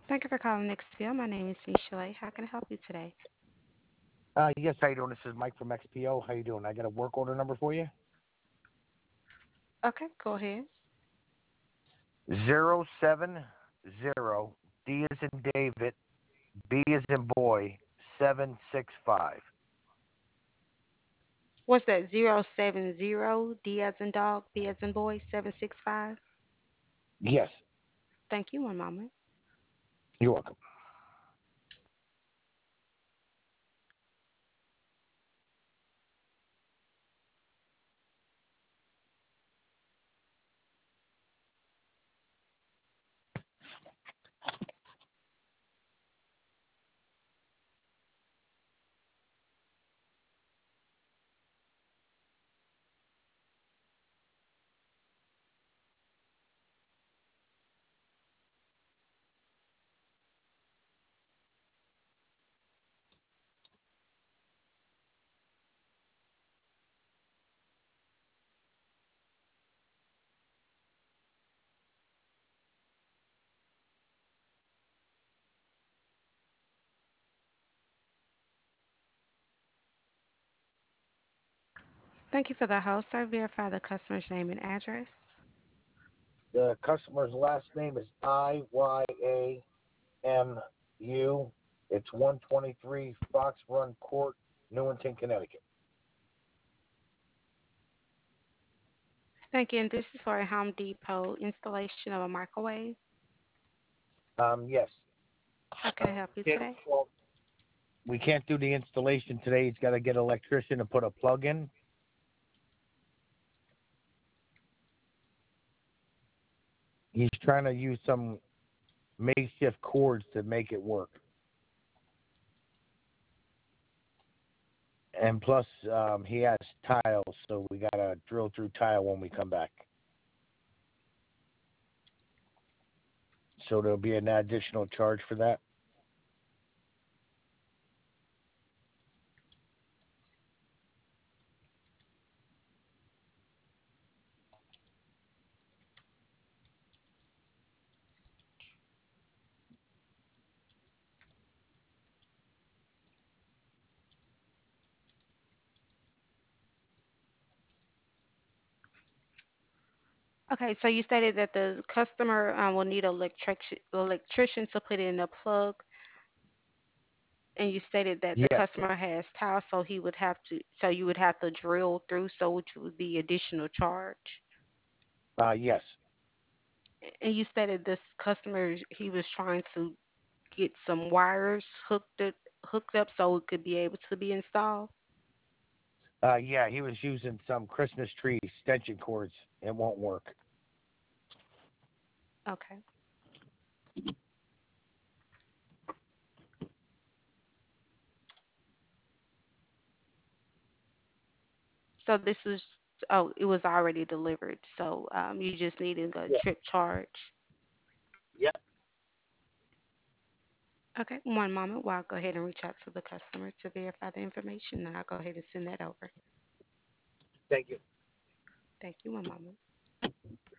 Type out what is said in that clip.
Thank you for calling XPO. My name is Michelle. How can I help you today? Yes, how you doing? This is Mike from XPO. How you doing? I got a work order number for you. Okay, go ahead. 070 D is in David, B is in boy, 765. What's that? 070 D as in dog, B as in boy, 765. Yes, Thank you. One moment. you're welcome. Thank you for the host. I verify the customer's name and address. The customer's last name is Iyamu. It's 123 Fox Run Court, Newington, Connecticut. Thank you. And this is for a Home Depot installation of a microwave. Yes. How can I help you Can't, today? well, we can't do the installation today. He's got to get an electrician to put a plug in. He's trying to use some makeshift cords to make it work. And plus, he has tiles, so we gotta drill through tile when we come back. So there'll be an additional charge for that. Okay, so you stated that the customer will need electrician to put in a plug, and you stated that the Yes. customer has tile, so so you would have to drill through, so which would be additional charge. Yes. And you stated this customer he was trying to get some wires hooked up so it could be able to be installed. Yeah, he was using some Christmas tree extension cords. It won't work. Okay. So this was it was already delivered. So you just needed a Yeah. trip charge. Yep. Okay, one moment while I'll go ahead and reach out to the customer to verify the information, and I'll go ahead and send that over. Thank you. Thank you. One moment.